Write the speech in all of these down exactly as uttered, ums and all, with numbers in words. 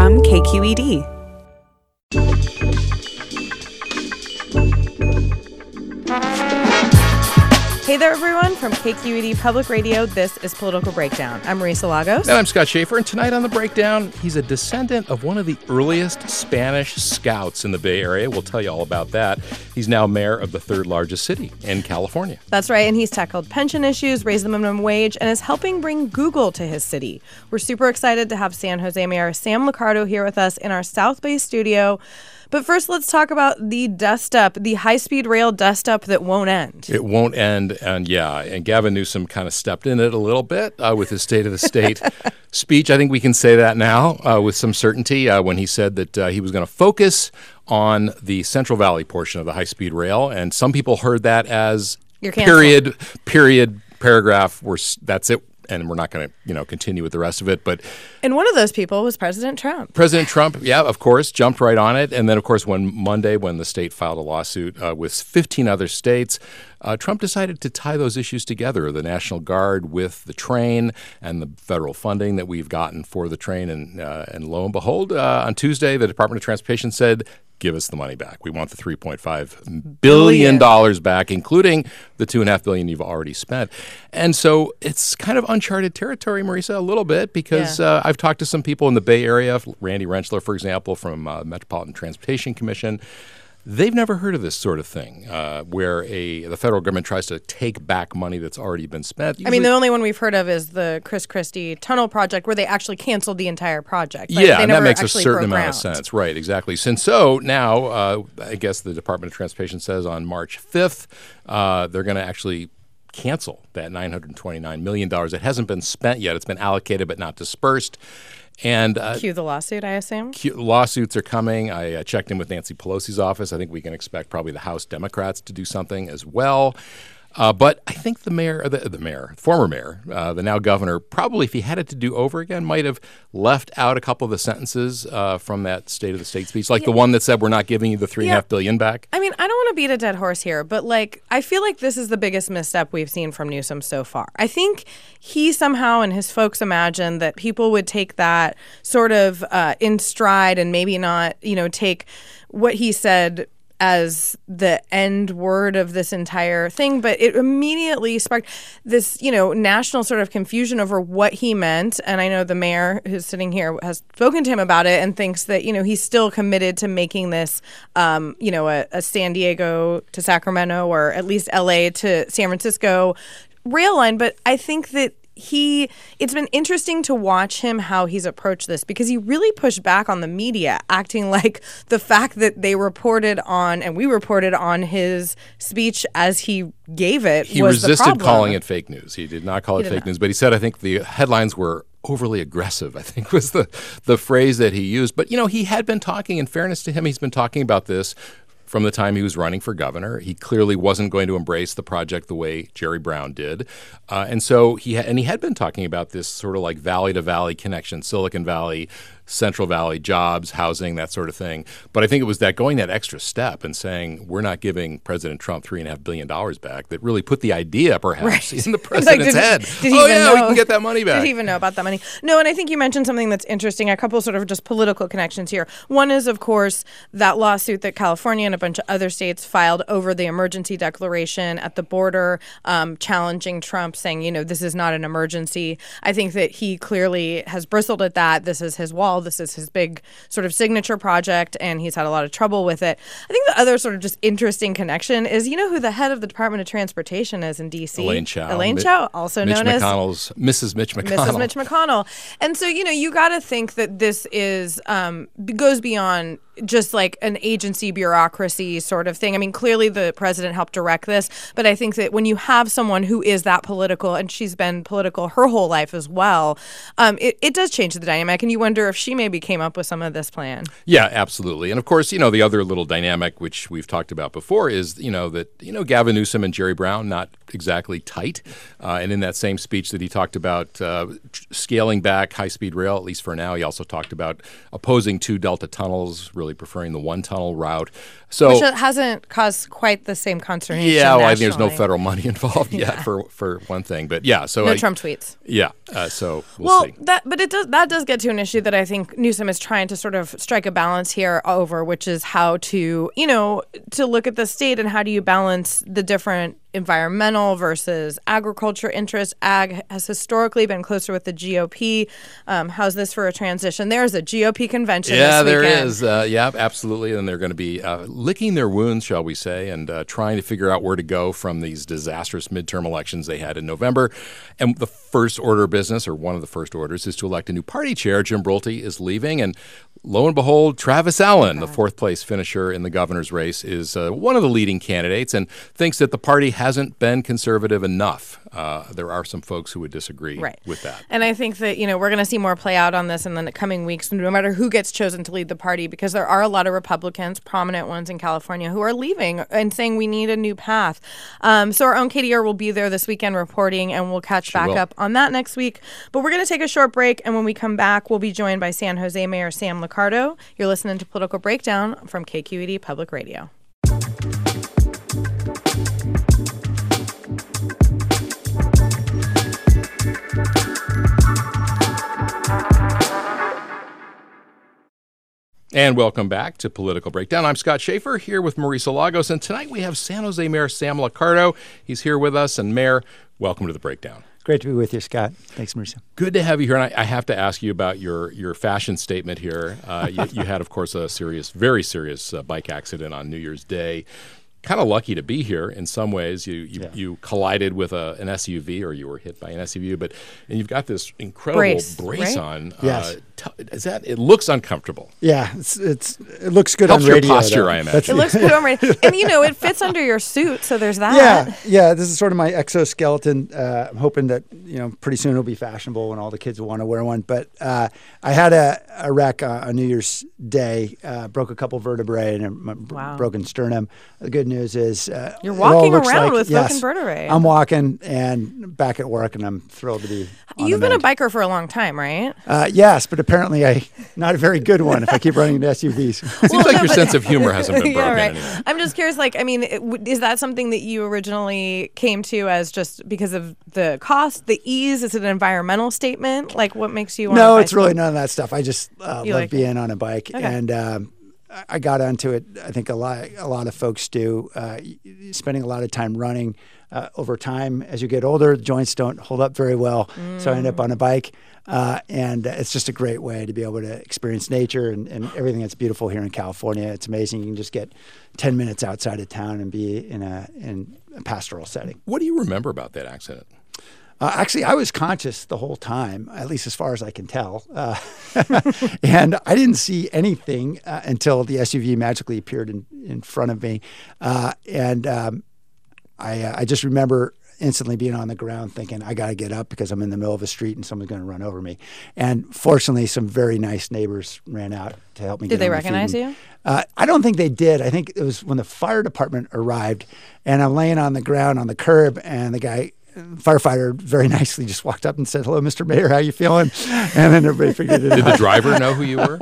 from K Q E D. Hey there, everyone. From K Q E D Public Radio, this is Political Breakdown. I'm Marisa Lagos. And I'm Scott Schaefer. And tonight on The Breakdown, he's a descendant of one of the earliest Spanish scouts in the Bay Area. We'll tell you all about that. He's now mayor of the third largest city in California. That's right. And he's tackled pension issues, raised the minimum wage, and is helping bring Google to his city. We're super excited to have San Jose Mayor Sam Liccardo here with us in our South Bay studio. But first, let's talk about the dust-up, the high-speed rail dust-up that won't end. It won't end, and yeah, and Gavin Newsom kind of stepped in it a little bit uh, with his State of the State speech. I think we can say that now uh, with some certainty uh, when he said that uh, he was going to focus on the Central Valley portion of the high-speed rail, and some people heard that as period, period, paragraph, where that's it. And we're not going to, you know, continue with the rest of it. But and one of those people was President Trump. President Trump, yeah, of course, jumped right on it. And then, of course, when Monday, when the state filed a lawsuit uh, with fifteen other states, uh, Trump decided to tie those issues together, the National Guard with the train and the federal funding that we've gotten for the train. And, uh, and lo and behold, uh, on Tuesday, the Department of Transportation said, give us the money back. We want the three point five billion dollars back, including the two point five billion dollars you've already spent. And so it's kind of uncharted territory, Marisa, a little bit, because yeah. uh, I've talked to some people in the Bay Area, Randy Rentschler, for example, from uh, Metropolitan Transportation Commission. They've never heard of this sort of thing, uh, where a the federal government tries to take back money that's already been spent. Usually, I mean, the only one we've heard of is the Chris Christie tunnel project, where they actually canceled the entire project. Like, yeah, and that makes a certain amount ground. of sense. Right, exactly. Since so now, uh, I guess the Department of Transportation says on March fifth, uh, they're going to actually cancel that nine hundred twenty-nine million dollars. It hasn't been spent yet. It's been allocated but not dispersed. And uh, cue the lawsuit, I assume? Cue, lawsuits are coming. I uh, checked in with Nancy Pelosi's office. I think we can expect probably the House Democrats to do something as well. Uh, but I think the mayor, the, the mayor, former mayor, uh, the now governor, probably if he had it to do over again, might have left out a couple of the sentences uh, from that State of the State speech, like yeah. the one that said, we're not giving you the three and a half billion back. I mean, I don't want to beat a dead horse here, but like, I feel like this is the biggest misstep we've seen from Newsom so far. I think he somehow and his folks imagined that people would take that sort of uh, in stride and maybe not, you know, take what he said as the end word of this entire thing, but it immediately sparked this, you know, national sort of confusion over what he meant. And I know the mayor who's sitting here has spoken to him about it and thinks that, you know, he's still committed to making this, um, you know, a, a San Diego to Sacramento or at least L A to San Francisco rail line. But I think that He, it's been interesting to watch him how he's approached this, because he really pushed back on the media, acting like the fact that they reported on, and we reported on his speech as he gave it he was the problem. He resisted calling it fake news. He did not call he it fake not. news, but he said, I think the headlines were overly aggressive, I think was the, the phrase that he used. But, you know, he had been talking, in fairness to him, he's been talking about this from the time he was running for governor. He clearly wasn't going to embrace the project the way Jerry Brown did. Uh, and so he ha- and he had been talking about this sort of like valley to valley connection, Silicon Valley, Central Valley, jobs, housing, that sort of thing. But I think it was that going that extra step and saying we're not giving President Trump three and a half billion dollars back that really put the idea perhaps right. in the president's like, did, head. Did he oh even yeah, know, we can get that money back. Did he even know about that money? No, and I think you mentioned something that's interesting, a couple sort of just political connections here. One is, of course, that lawsuit that California and a bunch of other states filed over the emergency declaration at the border, um, challenging Trump, saying, you know, this is not an emergency. I think that he clearly has bristled at that. This is his wall. This is his big sort of signature project, and he's had a lot of trouble with it. I think the other sort of just interesting connection is, you know who the head of the Department of Transportation is in D C? Elaine Chao. Elaine Mi- Chao, also Mitch known McConnell's, as Missus Mitch McConnell. Missus Mitch McConnell. And so, you know, you got to think that this is um, goes beyond just like an agency bureaucracy sort of thing. I mean, clearly the president helped direct this, but I think that when you have someone who is that political, and she's been political her whole life as well, um, it, it does change the dynamic, and you wonder if she maybe came up with some of this plan. Yeah, absolutely. And of course, you know, the other little dynamic, which we've talked about before, is, you know, that, you know, Gavin Newsom and Jerry Brown, not exactly tight. Uh, and in that same speech that he talked about uh, scaling back high-speed rail, at least for now, he also talked about opposing two Delta tunnels, really preferring the one-tunnel route. So, Which hasn't caused quite the same consternation. Yeah, well, I think nationally. there's no federal money involved Yeah. yet for, for one thing. But yeah, so no I, Trump tweets. Yeah, uh, so we'll, Well, see. that but it does that does get to an issue that I think Newsom is trying to sort of strike a balance here over, which is how to, you know, to look at the state and how do you balance the different environmental versus agriculture interests. Ag has historically been closer with the G O P. Um, how's this for a transition? There's a G O P convention Yeah, this there weekend. is. Uh, yeah, absolutely. And they're going to be uh, licking their wounds, shall we say, and uh, trying to figure out where to go from these disastrous midterm elections they had in November. And the first order of business, or one of the first orders, is to elect a new party chair. Jim Brulte is leaving. And lo and behold, Travis Allen, the fourth place finisher in the governor's race, is uh, one of the leading candidates and thinks that the party hasn't been conservative enough. Uh, there are some folks who would disagree Right. with that. And I think that, you know, we're going to see more play out on this in the coming weeks, no matter who gets chosen to lead the party, because there are a lot of Republicans, prominent ones in California, who are leaving and saying we need a new path. Um, so our own Katie Earr will be there this weekend reporting, and we'll catch She back will. up on that next week. But we're going to take a short break, and when we come back, we'll be joined by San Jose Mayor Sam Liccardo. You're listening to Political Breakdown from K Q E D Public Radio. And welcome back to Political Breakdown. I'm Scott Schaefer here with Marisa Lagos, and tonight we have San Jose Mayor Sam Liccardo. He's here with us, and Mayor, welcome to the Breakdown. Great to be with you, Scott. Thanks, Marisa. Good to have you here, and I, I have to ask you about your, your fashion statement here. Uh, you, you had, of course, a serious, very serious uh, bike accident on New Year's Day. Kind of lucky to be here in some ways. You you, Yeah. you collided with a, an S U V, or you were hit by an S U V, but and you've got this incredible Brace, brace right? on. Yes. Uh, t- is that it looks uncomfortable? Yeah, it's it's it looks good Helps on your radio. posture, though. I imagine. That's- It looks good on radio. And, you know, it fits under your suit, so there's that. Yeah, yeah. This is sort of my exoskeleton. Uh, I'm hoping that you know pretty soon it'll be fashionable and all the kids will want to wear one. But uh, I had a, a wreck uh, on New Year's Day. Uh, broke a couple vertebrae and a m- Wow. broken sternum. The good news is uh, You're it all walking looks around like- with yes, broken vertebrae. I'm walking and back at work, and I'm thrilled to be. on You've the been a mend. biker for a long time, right? Uh, yes, but apparently I not a very good one if I keep running into S U Vs. Seems Well, like no, your but- sense of humor hasn't been broken yeah, right. anymore. I'm just curious, like, I mean, it, w- is that something that you originally came to as just because of the cost, the ease? Is it an environmental statement? Like, what makes you want No, to it's really none of that stuff. I just uh, You love like it? being on a bike, Okay. and um, I- I got onto it. I think a lot, a lot of folks do. Uh, y- y- spending a lot of time running. Uh, over time, as you get older, the joints don't hold up very well. So I end up on a bike, uh, and it's just a great way to be able to experience nature and, and everything that's beautiful here in California. It's amazing. You can just get ten minutes outside of town and be in a in a pastoral setting. What do you remember about that accident? Uh, actually, I was conscious the whole time, at least as far as I can tell. Uh, and I didn't see anything uh, until the S U V magically appeared in, in front of me. Uh, and um, I, uh, I just remember instantly being on the ground thinking, I got to get up because I'm in the middle of a street and someone's going to run over me. And fortunately, some very nice neighbors ran out to help me Did get they on my feet. recognize And, you? Uh, I don't think they did. I think it was when the fire department arrived, and I'm laying on the ground on the curb, and the guy, firefighter, very nicely just walked up and said, "Hello, Mister Mayor, how you feeling?" And then everybody figured it Did out. the driver know who you were?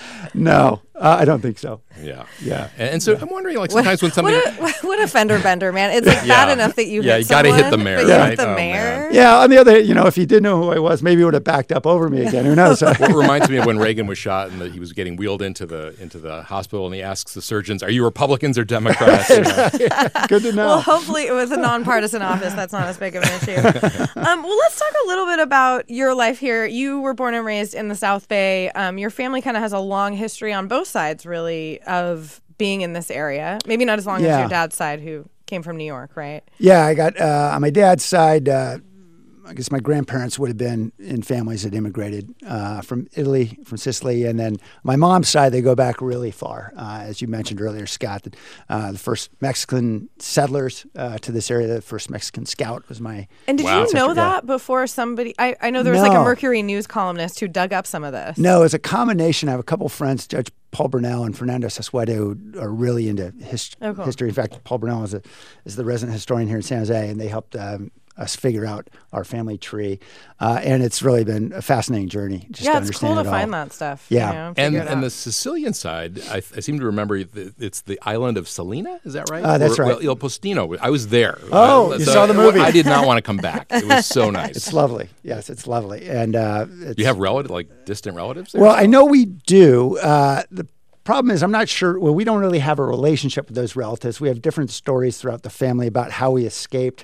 No, uh, I don't think so. Yeah. Yeah. And, and so I'm wondering, like, sometimes when somebody. What a, what a fender bender, man. It's like Yeah. bad enough that you Yeah, hit you gotta hit the someone, mayor, but you right? hit the Oh, mayor. man. Yeah. On the other hand, you know, if he did know who I was, maybe he would have backed up over me again. Who knows? Well, it reminds me of when Reagan was shot and that he was getting wheeled into the into the hospital, and he asks the surgeons, "Are you Republicans or Democrats?" You know? Good to know. Well, hopefully it was a nonpartisan office. That's not as big of an issue. Um, well, let's talk a little bit about your life here. You were born and raised in the South Bay. Um, your family kind of has a long history on both sides, really, of being in this area. Maybe not as long as Yeah. your dad's side, who came from New York, right? Yeah, I got uh, on my dad's side. Uh, I guess my grandparents would have been in families that immigrated uh, from Italy, from Sicily, and then my mom's side, they go back really far. Uh, as you mentioned earlier, Scott, uh, the first Mexican settlers uh, to this area, the first Mexican scout was my And did Wow. you know ancestor. that before somebody? I, I know there was like a No. Mercury News columnist who dug up some of this. No, it's a combination. I have a couple friends, Judge Paul Burnell and Fernando Sassueto, who are really into his, Oh, cool. history. In fact, Paul Burnell is, a, is the resident historian here in San Jose, and they helped um, us figure out our family tree. Uh, and it's really been a fascinating journey. Just yeah, to it's understand cool to it find all. that stuff. Yeah. you know, And figure it and out. the Sicilian side, I, I seem to remember that it's the island of Salina. Is that right? Uh, that's Or- right. Well, Il Postino. I was there. Oh, Uh, you saw the movie. I did not want to come back. It was so nice. It's lovely. Yes, it's lovely. And uh, it's, Do you have relative, like distant relatives there? Well, I know we do. Uh, the problem is, I'm not sure. Well, we don't really have a relationship with those relatives. We have different stories throughout the family about how we escaped,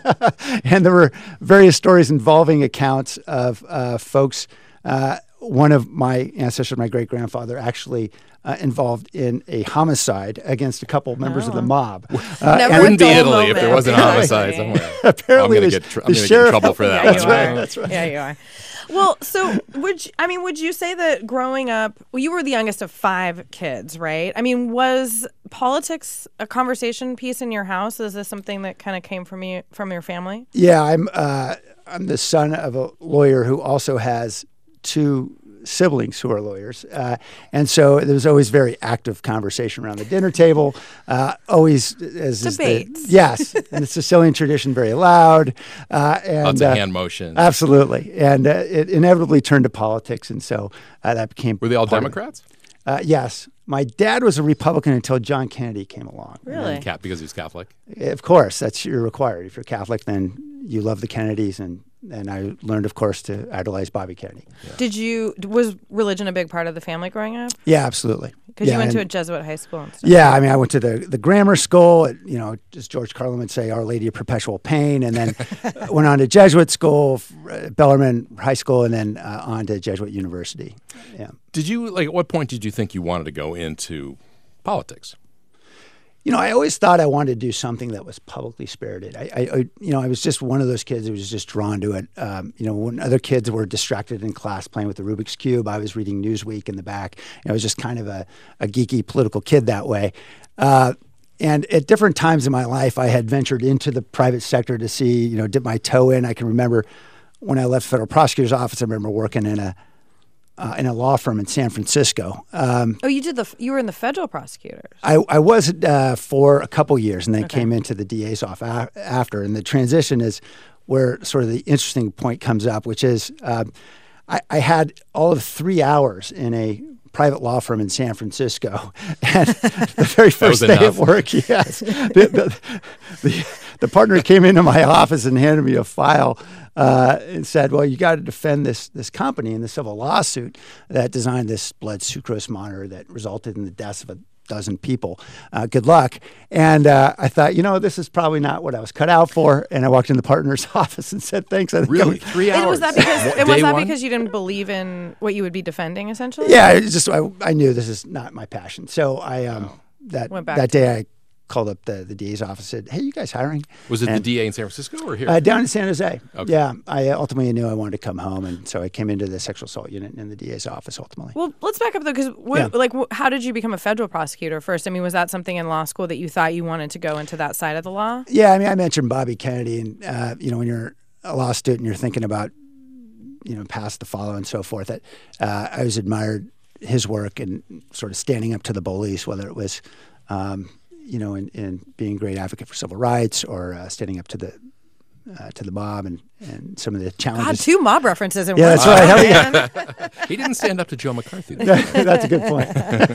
and there were various stories involving accounts of uh, folks. Uh, one of my ancestors, my great grandfather, actually uh, involved in a homicide against a couple of members of the mob. Uh, Never and- Wouldn't be dull Italy if there moment. wasn't a homicide Apparently. somewhere. Apparently, I'm going to the- get, tr- I'm the gonna get in sheriff- trouble for that. Yeah, That's you right, are. that's right. Yeah, you are. Well, so would you, I mean, would you say that growing up, well, you were the youngest of five kids, right? I mean, was politics a conversation piece in your house? Is this something that kind of came from you, from your family? Yeah, I'm. Uh, I'm the son of a lawyer who also has two siblings who are lawyers, uh, and so there was always very active conversation around the dinner table. Uh, always as is the, Debates. yes, and the Sicilian tradition very loud. Uh, and Lots of uh, hand motions. Absolutely, and uh, it inevitably turned to politics, and so uh, that became. Were they all part of it. Democrats? Uh, yes, my dad was a Republican until John Kennedy came along. Really? Cat because he was Catholic. Of course, that's you're required. If you're Catholic, then you love the Kennedys, and and I learned, of course, to idolize Bobby Kennedy. Did you, was religion a big part of the family growing up? Yeah, absolutely. Because yeah, you went to a and- Jesuit high school and stuff. Yeah, I mean, I went to the, the grammar school, at, you know, as George Carlin would say, Our Lady of Perpetual Pain, and then went on to Jesuit school, uh, Bellarmine High School, and then uh, on to Jesuit University. Yeah. Did you, like, at what point did you think you wanted to go into politics? You know, I always thought I wanted to do something that was publicly spirited. I, I, I you know, I was just one of those kids who was just drawn to it. Um, you know, when other kids were distracted in class playing with the Rubik's Cube, I was reading Newsweek in the back. You know, I was just kind of a, a geeky political kid that way. Uh, and at different times in my life, I had ventured into the private sector to see, you know, dip my toe in. I can remember when I left federal prosecutor's office, I remember working in a Uh, in a law firm in San Francisco. Um, Oh, you did the, you were in the federal prosecutors. I, I was uh, for a couple years, and then Okay. came into the D A's office a- after. And the transition is where sort of the interesting point comes up, which is uh, I, I had all of three hours in a private law firm in San Francisco, and the very first was day enough. of work, yes, the, the, the, the partner came into my office and handed me a file. Uh, and said, "Well, you got to defend this this company in the civil lawsuit that designed this blood sucrose monitor that resulted in the deaths of a dozen people. Uh, good luck." And uh, I thought, you know, this is probably not what I was cut out for. And I walked in the partner's office and said, "Thanks." I think Really? I'm- Three hours? And was that because What, and was day that one? because you didn't believe in what you would be defending, essentially? Yeah, it's just I, I knew this is not my passion. So I um, that Went back that to day I called up the the D A's office and said, "Hey, you guys hiring?" Was it And- the D A in San Francisco or here? Uh, down in San Jose. Okay. Yeah, I ultimately knew I wanted to come home, and so I came into the sexual assault unit in the D A's office ultimately. Well, let's back up though, because Yeah. like, wh- how did you become a federal prosecutor first? I mean, was that something in law school that you thought you wanted to go into that side of the law? Yeah, I mean, I mentioned Bobby Kennedy, and uh, you know, when you're a law student, you're thinking about, you know, pass the follow and so forth. That uh, I always admired his work and sort of standing up to the police, whether it was, um, you know, in, in being a great advocate for civil rights or uh, standing up to the uh, to the mob and, and some of the God, challenges. two mob references in Yeah, one. that's right. Hell yeah. He didn't stand up to Joe McCarthy. though. That's a good point.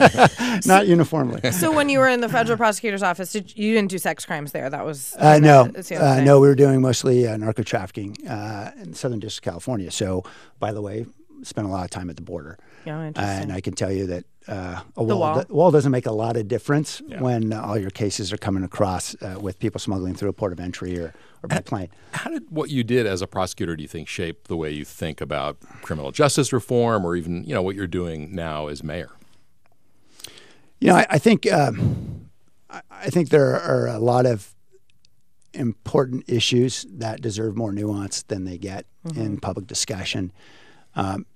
Not uniformly. So when you were in the federal prosecutor's office, did, you didn't do sex crimes there? That was Uh, no, that's the other uh, thing. no, we were doing mostly uh, narco trafficking uh, in the Southern District of California. So, by the way, spent a lot of time at the border. Oh, interesting. And I can tell you that uh, a The wall, wall? the wall doesn't make a lot of difference Yeah. when uh, all your cases are coming across uh, with people smuggling through a port of entry or, or by plane. How did what you did as a prosecutor, do you think, shape the way you think about criminal justice reform or even, you know, what you're doing now as mayor? You know, I, I think um, I, I think there are a lot of important issues that deserve more nuance than they get mm-hmm. in public discussion. Um,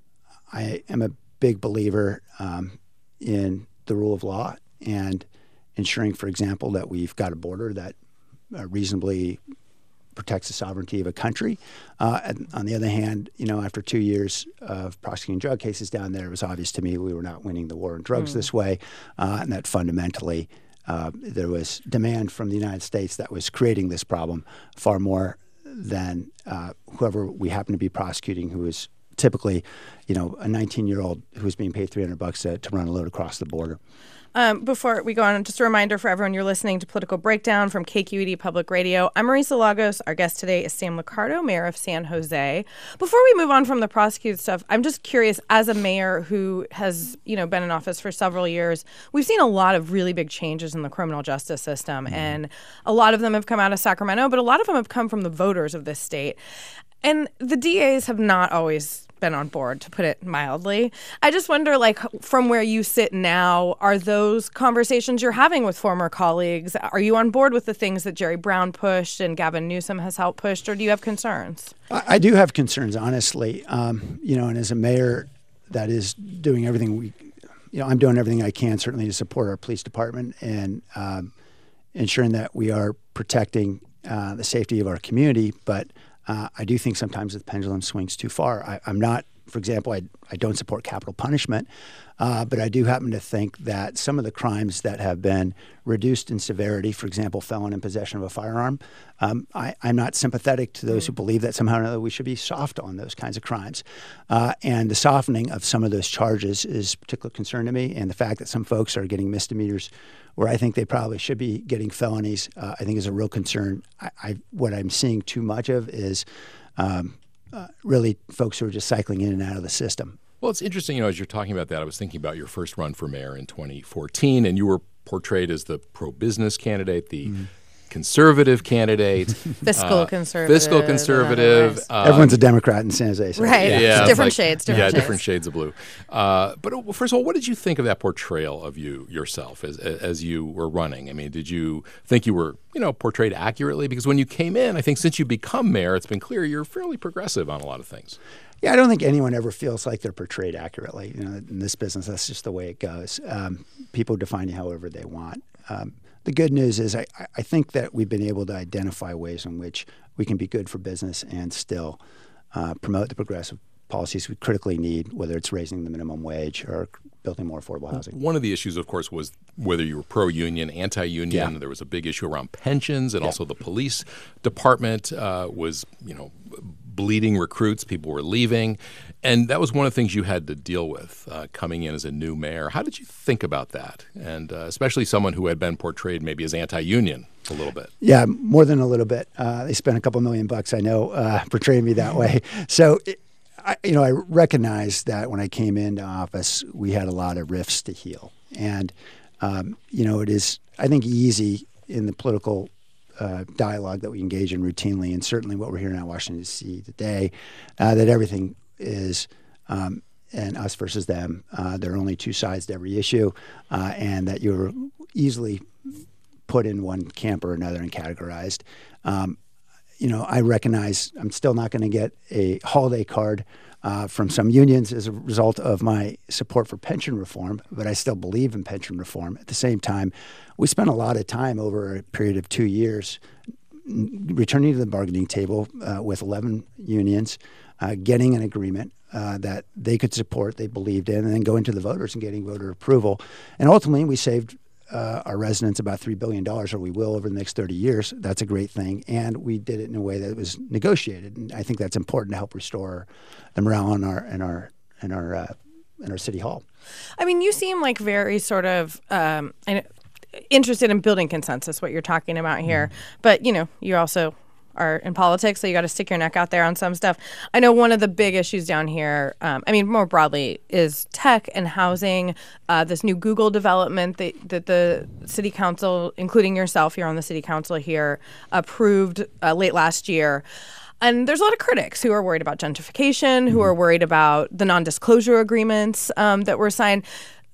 I am a big believer um, in the rule of law and ensuring, for example, that we've got a border that uh, reasonably protects the sovereignty of a country. Uh, and on the other hand, you know, after two years of prosecuting drug cases down there, it was obvious to me we were not winning the war on drugs mm. this way, uh, and that fundamentally uh, there was demand from the United States that was creating this problem far more than uh, whoever we happen to be prosecuting, who was typically, you know, a nineteen-year-old who was being paid three hundred bucks to, to run a load across the border. Um, before we go on, just a reminder for everyone, you're listening to Political Breakdown from K Q E D Public Radio. I'm Marisa Lagos. Our guest today is Sam Liccardo, mayor of San Jose. Before we move on from the prosecuted stuff, I'm just curious, as a mayor who has, you know, been in office for several years, we've seen a lot of really big changes in the criminal justice system, mm-hmm. and a lot of them have come out of Sacramento, but a lot of them have come from the voters of this state. And the D As have not always been on board, to put it mildly. I just wonder, like, from where you sit now, are those conversations you're having with former colleagues? Are you on board with the things that Jerry Brown pushed and Gavin Newsom has helped push, or do you have concerns? I, I do have concerns, honestly. Um, you know, and as a mayor that is doing everything we, you know, I'm doing everything I can, certainly, to support our police department and um, ensuring that we are protecting uh, the safety of our community. But Uh, I do think sometimes the pendulum swings too far. I, I'm not, for example, I, I don't support capital punishment, uh, but I do happen to think that some of the crimes that have been reduced in severity, for example, felon in possession of a firearm, um, I, I'm not sympathetic to those who believe that somehow or another we should be soft on those kinds of crimes. Uh, and the softening of some of those charges is a particular concern to me, and the fact that some folks are getting misdemeanors where I think they probably should be getting felonies, uh, I think is a real concern. I, I, what I'm seeing too much of is um, uh, really folks who are just cycling in and out of the system. Well, it's interesting, you know, as you're talking about that, I was thinking about your first run for mayor in twenty fourteen, and you were portrayed as the pro-business candidate, the mm. conservative candidate. Fiscal uh, conservative. Fiscal conservative. Uh, Everyone's a Democrat in San Jose. So. Right. Yeah, yeah. Different like, shades. Different yeah, shades. different shades of blue. Uh, but uh, first of all, what did you think of that portrayal of you yourself as as you were running? I mean, did you think you were, you know, portrayed accurately? Because when you came in, I think since you become mayor, it's been clear you're fairly progressive on a lot of things. Yeah, I don't think anyone ever feels like they're portrayed accurately. You know, in this business, that's just the way it goes. Um, people define you however they want. Um, the good news is I, I think that we've been able to identify ways in which we can be good for business and still uh, promote the progressive policies we critically need, whether it's raising the minimum wage or building more affordable housing. One of the issues, of course, was whether you were pro-union, anti-union. Yeah. There was a big issue around pensions, and yeah. also the police department uh, was, you know, bleeding recruits. People were leaving. And that was one of the things you had to deal with uh, coming in as a new mayor. How did you think about that? And uh, especially someone who had been portrayed maybe as anti-union a little bit. Yeah, more than a little bit. Uh, they spent a couple million bucks, I know, uh, portraying me that way. So, it, I, you know, I recognized that when I came into office, we had a lot of rifts to heal. And, um, you know, it is, I think, easy in the political Uh, dialogue that we engage in routinely, and certainly what we're hearing out of Washington, D C today, uh, that everything is um, and us versus them. Uh, there are only two sides to every issue, uh, and that you're easily put in one camp or another and categorized. Um, you know, I recognize I'm still not going to get a holiday card Uh, from some unions as a result of my support for pension reform, but I still believe in pension reform. At the same time, we spent a lot of time over a period of two years returning to the bargaining table uh, with eleven unions, uh, getting an agreement uh, that they could support, they believed in, and then going to the voters and getting voter approval. And ultimately, we saved Uh, our residents about three billion dollars, or we will over the next thirty years. That's a great thing. And we did it in a way that was negotiated. And I think that's important to help restore the morale in our in our in our uh, in our city hall. I mean, you seem like very sort of um, interested in building consensus, what you're talking about here. Mm. But, you know, you also are in politics, so you got to stick your neck out there on some stuff. I know one of the big issues down here, um, I mean, more broadly, is tech and housing. Uh, this new Google development that, that the city council, including yourself here on the city council here, approved uh, late last year. And there's a lot of critics who are worried about gentrification, who are worried about the non-disclosure agreements um, that were signed.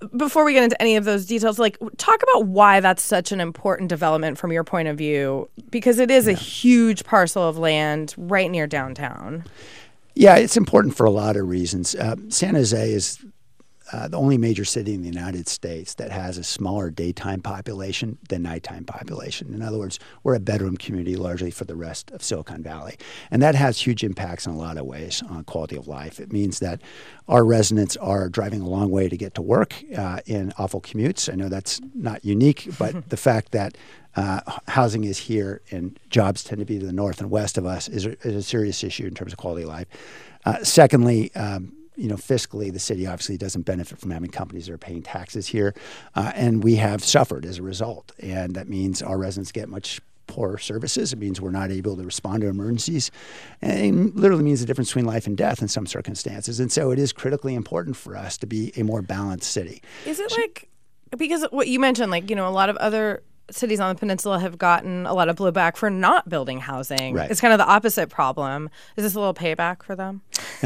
before we get into any of those details, like talk about why that's such an important development from your point of view, because it is yeah. a huge parcel of land right near downtown. Yeah, it's important for a lot of reasons. Uh, San Jose is uh, the only major city in the United States that has a smaller daytime population than nighttime population. In other words, we're a bedroom community largely for the rest of Silicon Valley. And that has huge impacts in a lot of ways on quality of life. It means that our residents are driving a long way to get to work uh, in awful commutes. I know that's not unique, but the fact that uh, housing is here and jobs tend to be to the north and west of us is a, is a serious issue in terms of quality of life. Uh, secondly, um, you know, fiscally, the city obviously doesn't benefit from having companies that are paying taxes here, uh, and we have suffered as a result. And that means our residents get much poorer services. It means we're not able to respond to emergencies, and it literally means the difference between life and death in some circumstances. And so it is critically important for us to be a more balanced city. Is it like, because what you mentioned, like, you know, a lot of other cities on the peninsula have gotten a lot of blowback for not building housing. Right. It's kind of the opposite problem. Is this a little payback for them?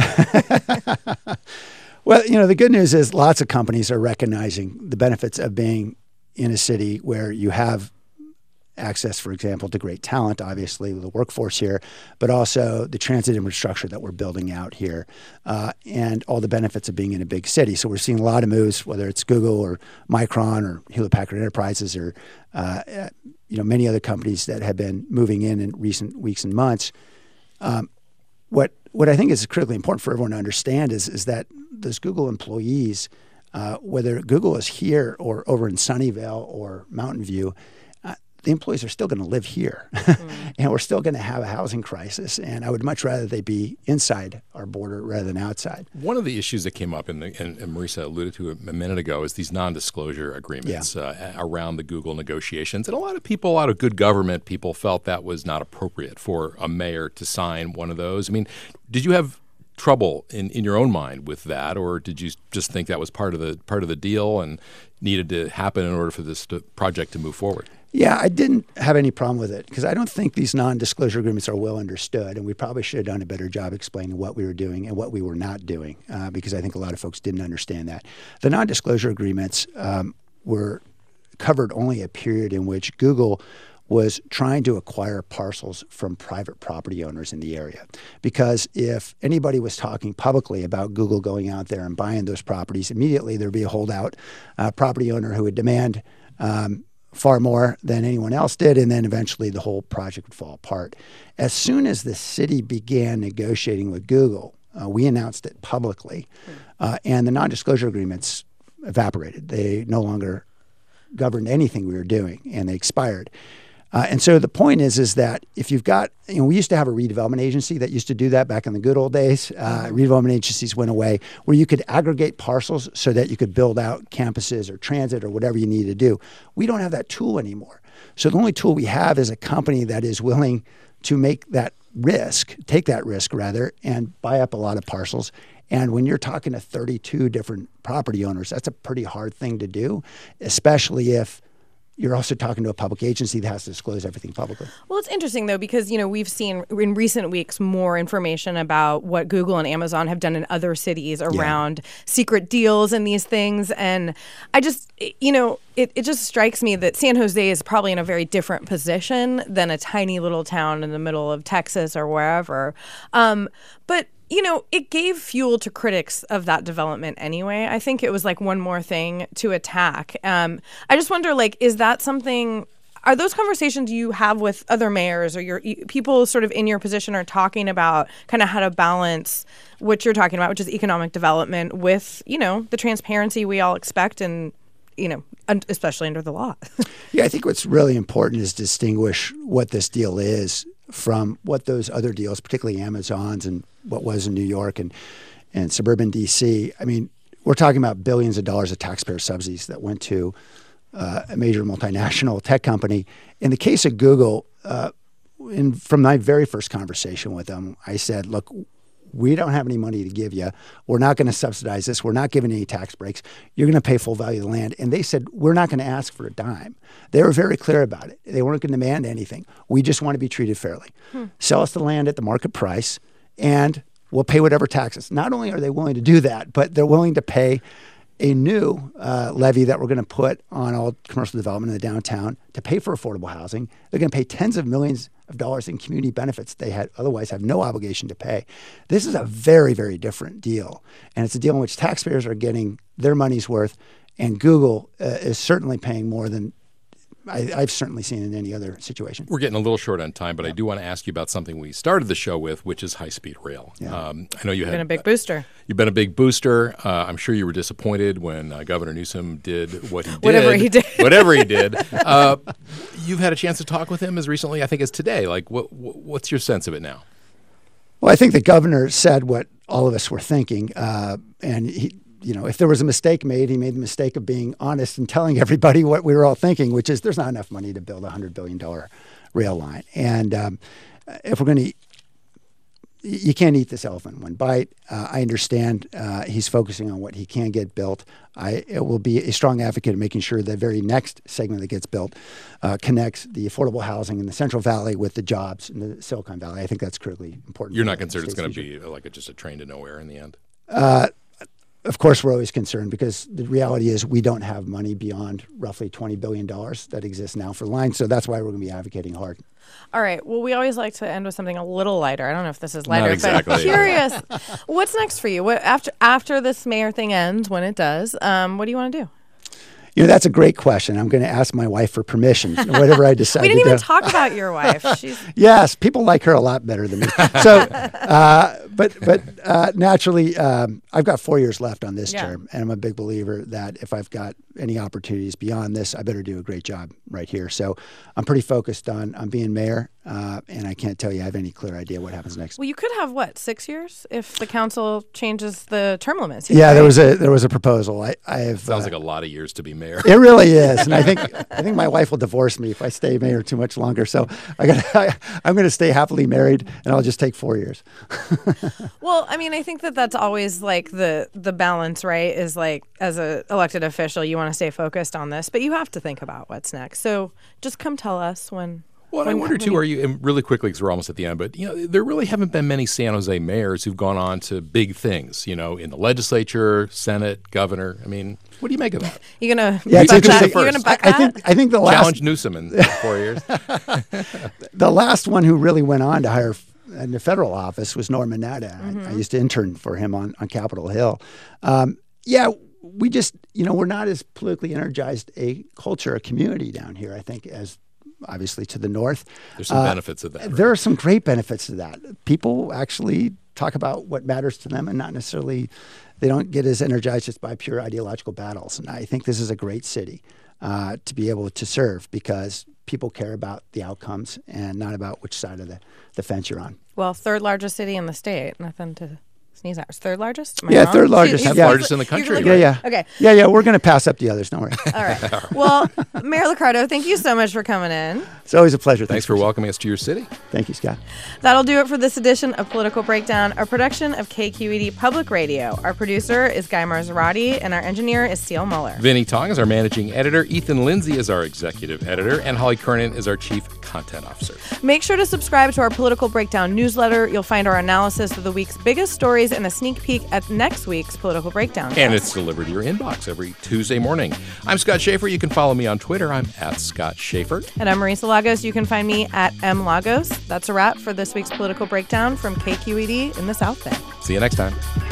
Well, you know, the good news is lots of companies are recognizing the benefits of being in a city where you have access, for example, to great talent, obviously, the workforce here, but also the transit infrastructure that we're building out here, uh, and all the benefits of being in a big city. So we're seeing a lot of moves, whether it's Google or Micron or Hewlett-Packard Enterprises or uh, you know many other companies that have been moving in in recent weeks and months. Um, what what I think is critically important for everyone to understand is is that those Google employees, uh, whether Google is here or over in Sunnyvale or Mountain View, the employees are still going to live here, mm. and we're still going to have a housing crisis. And I would much rather they be inside our border rather than outside. One of the issues that came up, in the, and, and Marisa alluded to it a minute ago, is these non-disclosure agreements yeah. uh, around the Google negotiations. And a lot of people out of good government people felt that was not appropriate for a mayor to sign one of those. I mean, did you have trouble in, in your own mind with that, or did you just think that was part of the part of the deal and needed to happen in order for this to, project to move forward? Yeah, I didn't have any problem with it because I don't think these non-disclosure agreements are well understood, and we probably should have done a better job explaining what we were doing and what we were not doing uh, because I think a lot of folks didn't understand that. The non-disclosure agreements um, were covered only a period in which Google was trying to acquire parcels from private property owners in the area. Because if anybody was talking publicly about Google going out there and buying those properties, immediately there'd be a holdout uh, property owner who would demand um, far more than anyone else did, and then eventually the whole project would fall apart. As soon as the city began negotiating with Google, uh, we announced it publicly, uh, and the non-disclosure agreements evaporated. They no longer governed anything we were doing, and they expired. Uh, and so the point is, is that if you've got, you know, we used to have a redevelopment agency that used to do that back in the good old days. Uh, mm-hmm. Redevelopment agencies went away, where you could aggregate parcels so that you could build out campuses or transit or whatever you needed to do. We don't have that tool anymore. So the only tool we have is a company that is willing to make that risk, take that risk rather, and buy up a lot of parcels. And when you're talking to thirty-two different property owners, that's a pretty hard thing to do, especially if you're also talking to a public agency that has to disclose everything publicly. Well, it's interesting, though, because, you know, we've seen in recent weeks more information about what Google and Amazon have done in other cities around yeah. secret deals and these things. And I just, you know, it, it just strikes me that San Jose is probably in a very different position than a tiny little town in the middle of Texas or wherever. Um, but you know, it gave fuel to critics of that development anyway. I think it was like one more thing to attack. Um, I just wonder, like, is that something, are those conversations you have with other mayors or your people sort of in your position are talking about kind of how to balance what you're talking about, which is economic development with, you know, the transparency we all expect and, you know, especially under the law? Yeah, I think what's really important is distinguish what this deal is from what those other deals, particularly Amazon's and what was in New York and, and suburban D C. I mean, we're talking about billions of dollars of taxpayer subsidies that went to uh, a major multinational tech company. In the case of Google, uh, in, from my very first conversation with them, I said, look, we don't have any money to give you. We're not going to subsidize this. We're not giving any tax breaks. You're going to pay full value of the land. And they said, we're not going to ask for a dime. They were very clear about it. They weren't going to demand anything. We just want to be treated fairly. Hmm. Sell us the land at the market price, and we'll pay whatever taxes. Not only are they willing to do that, but they're willing to pay a new uh, levy that we're going to put on all commercial development in the downtown to pay for affordable housing. They're going to pay tens of millions of dollars in community benefits they had otherwise have no obligation to pay. This is a very, very different deal. And it's a deal in which taxpayers are getting their money's worth, and Google uh, is certainly paying more than I, I've certainly seen in any other situation. We're getting a little short on time, but I do want to ask you about something we started the show with, which is high-speed rail. Yeah. Um, I know you You've had been a big booster. You've been a big booster. Uh, I'm sure you were disappointed when uh, Governor Newsom did what he did. Whatever he did. Whatever he did. Uh, you've had a chance to talk with him as recently, I think, as today. Like, what, what's your sense of it now? Well, I think the governor said what all of us were thinking, uh, and he. You know, if there was a mistake made, he made the mistake of being honest and telling everybody what we were all thinking, which is there's not enough money to build a one hundred billion dollars rail line. And um, if we're going to, you can't eat this elephant in one bite. Uh, I understand uh, he's focusing on what he can get built. I it will be a strong advocate of making sure the very next segment that gets built uh, connects the affordable housing in the Central Valley with the jobs in the Silicon Valley. I think that's critically important. You're not concerned it's going to be like a, just a train to nowhere in the end? Uh, Of course, we're always concerned because the reality is we don't have money beyond roughly twenty billion dollars that exists now for lines. So that's why we're going to be advocating hard. All right. Well, we always like to end with something a little lighter. I don't know if this is lighter, Not exactly. but I'm curious. What's next for you? What, after after this mayor thing ends, when it does, um, what do you want to do? You know, that's a great question. I'm going to ask my wife for permission, whatever I decide We didn't to even do. talk about your wife. She's Yes, people like her a lot better than me. So, uh, but but uh, naturally, um, I've got four years left on this Yeah. term, and I'm a big believer that if I've got any opportunities beyond this, I better do a great job right here. So, I'm pretty focused on on being mayor, uh, and I can't tell you I have any clear idea what happens next. well, you could have what six years if the council changes the term limits. Yeah, right? there was a there was a proposal. I I have. Sounds uh, like a lot of years to be mayor. It really is, and I think I think my wife will divorce me if I stay mayor too much longer. So I got I, I'm going to stay happily married, and I'll just take four years. Well, I mean, I think that that's always like the the balance, right? Is like as a elected official, you want to stay focused on this, but you have to think about what's next. So just come tell us when. Well, and I when- wonder when too, are you, and really quickly because we're almost at the end, but you know, there really haven't been many San Jose mayors who've gone on to big things, you know, in the legislature, Senate, governor. I mean, what do you make of that? You gonna Yeah, it's buck that? interesting. You're gonna buck I, I that? think I think the last Challenge Newsom in four years. the last one who really went on to hire f- in the federal office was Norman Natta. Mm-hmm. I, I used to intern for him on on Capitol Hill. Um, yeah, we just you know we're not as politically energized a culture, a community down here. I think as obviously to the north. There's some benefits of that. Right? There are some great benefits to that. People actually talk about what matters to them and not necessarily, they don't get as energized just by pure ideological battles. And I think this is a great city uh, to be able to serve because people care about the outcomes and not about which side of the, the fence you're on. Well, third largest city in the state. Nothing to sneeze at. It's third largest? Am I Yeah, wrong? third largest, He's- yeah. he's- Largest in the you're country, looking- right? Yeah, yeah. Okay. Yeah, yeah, we're going to pass up the others. Don't worry. All right. Well, Mayor Liccardo, thank you so much for coming in. It's always a pleasure. Thanks for welcoming us to your city. Thank you, Scott. That'll do it for this edition of Political Breakdown, a production of K Q E D Public Radio. Our producer is Guy Marzarati, and our engineer is Steele Muller. Vinny Tong is our managing editor. Ethan Lindsay is our executive editor. And Holly Kernan is our chief content officer. Make sure to subscribe to our Political Breakdown newsletter. You'll find our analysis of the week's biggest stories and a sneak peek at next week's Political Breakdown. And it's delivered to your inbox every Tuesday morning. I'm Scott Schaefer. You can follow me on Twitter. I'm at Scott Schaefer. And I'm Marisa Lagos. You can find me at M Lagos. That's a wrap for this week's Political Breakdown from K Q E D in the South Bay. See you next time.